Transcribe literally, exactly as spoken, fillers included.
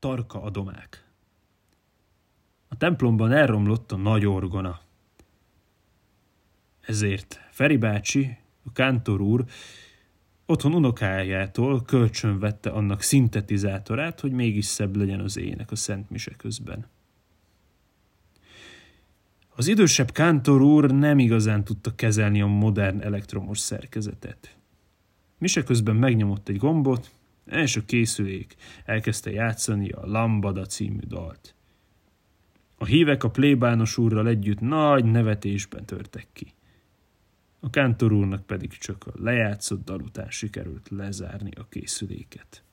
tarka adomák. A templomban elromlott a nagy orgona. Ezért Feri bácsi, a kántor úr otthon unokájától kölcsönvette annak szintetizátorát, hogy mégis szebb legyen az ének a szent mise közben. Az idősebb kántor úr nem igazán tudta kezelni a modern elektromos szerkezetet. Mise közben megnyomott egy gombot, és a készülék elkezdte játszani a Lambada című dalt. A hívek a plébános úrral együtt nagy nevetésben törtek ki. A kántor úrnak pedig csak a lejátszott dal után sikerült lezárni a készüléket.